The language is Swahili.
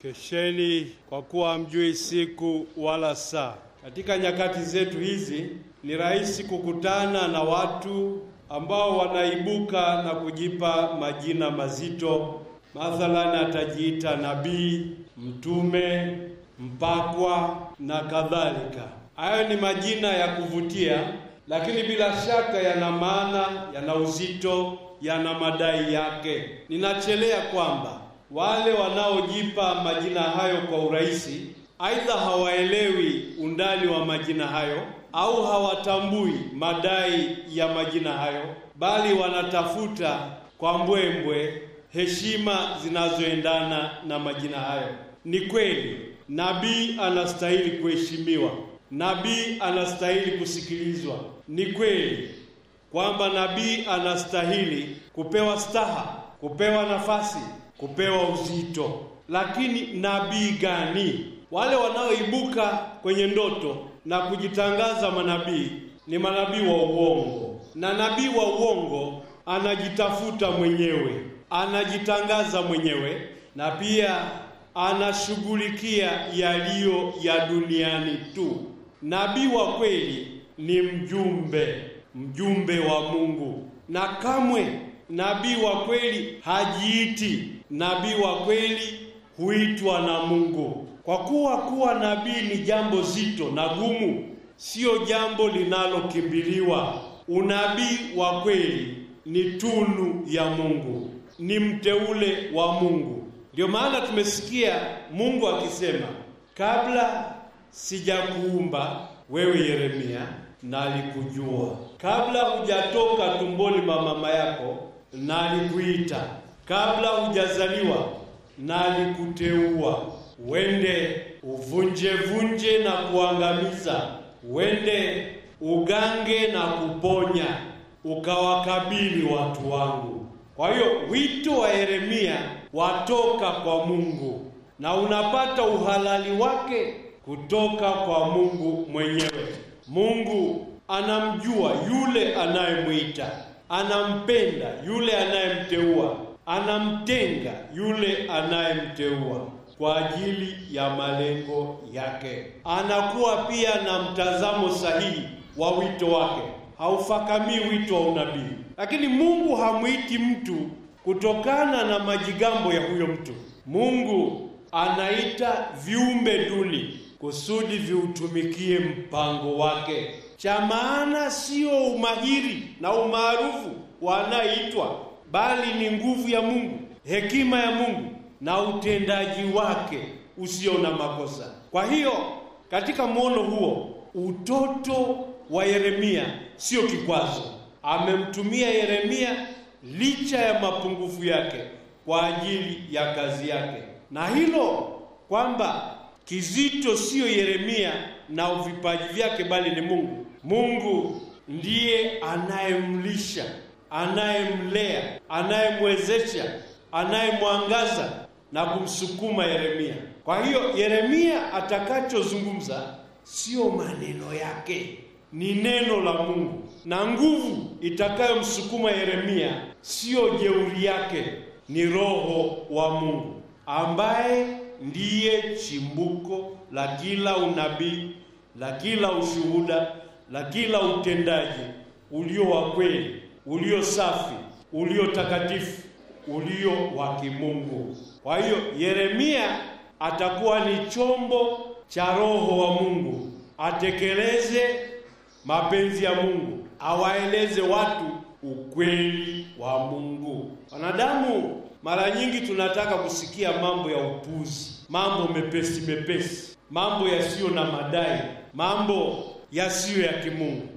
Kesheni kwa kuwa hamjui siku wala saa. Katika nyakati zetu hizi ni rahisi kukutana na watu ambao wanaibuka na kujipa majina mazito. Mathalan, atajiita nabii, mtume, mpakwa na kadhalika. Hayo ni majina ya kuvutia, lakini bila shaka yana maana, yana uzito, yana madai yake. Ninachelea kwamba wale wanaojipa majina hayo kwa urahisi, aidha hawaelewi undani wa majina hayo au hawatambui madai ya majina hayo, bali wanatafuta kwa mbwembwe heshima zinazoendana na majina hayo. Ni kweli nabii anastahili kuheshimiwa, nabii anastahili kusikilizwa. Ni kweli kwamba nabii anastahili kupewa staha, kupewa nafasi, kupewa uzito. Lakini nabii gani? Wale wanaoibuka kwenye ndoto na kujitangaza manabii ni manabii wa uongo, na nabii wa uongo anajitafuta mwenyewe, anajitangaza mwenyewe, na pia anashughulikia yaliyo ya duniani tu. Nabii wa kweli ni mjumbe wa Mungu, na kamwe nabii wa kweli hajiiti. Nabii wa kweli huitwa na Mungu. Kwa kuwa nabii ni jambo zito na gumu, sio jambo linalokimbiliwa. Unabii wa kweli ni tunu ya Mungu, ni mteule wa Mungu. Ndio maana tumesikia Mungu akisema, kabla sijakuumba wewe Yeremia nalikujua, kabla hujatoka tumboni mwa mama yako nalikuita, kabla hujazaliwa nalikuteua, wende uvunje na kuangamiza, wende ugange na kuponya, ukawakabili watu wangu. Kwa hiyo wito wa Yeremia watoka kwa Mungu, na unapata uhalali wake kutoka kwa Mungu mwenyewe. Mungu anamjua yule anayemwita, anampenda yule anayemteua, anamtenga yule anayemteua kwa ajili ya malengo yake. Anakuwa pia na mtazamo sahihi wa wito wake, haufakamii wito wa unabii. Lakini Mungu hamwiti mtu kutokana na majigambo ya huyo mtu. Mungu anaita viumbe duni kusudi viutumikie mpango wake. Cha maana sio umahiri na umaarufu wanaitwa, bali ni nguvu ya Mungu, hekima ya Mungu na utendaji wake usio na makosa. Kwa hiyo katika muono huo, utoto wa Yeremia sio kikwazo. Amemtumia Yeremia licha ya mapungufu yake kwa ajili ya kazi yake. Na hilo kwamba kizito sio Yeremia na vipaji vyake, bali ni Mungu. Mungu ndiye anayemlisha, anayemlea, anayemwezesha, anayemwangaza na kumsukuma Yeremia. Kwa hiyo Yeremia atakachozungumza sio maneno yake, ni neno la Mungu, na nguvu itakayomsukuma Yeremia sio jeuri yake, ni Roho wa Mungu ambaye ndiye chimbuko la kila unabii, la kila ushuhuda, la kila utendaji ulio wa kweli, ulio safi, ulio takatifu, ulio wa kimungu. Kwa hiyo Yeremia atakuwa ni chombo cha Roho wa Mungu, atekeleze mapenzi ya Mungu, awaeleze watu ukweli wa Mungu. Wanadamu mara nyingi tunataka kusikia mambo ya upuzi, mambo mepesi, mambo yasiyo na madai, mambo yasiyo ya kimungu.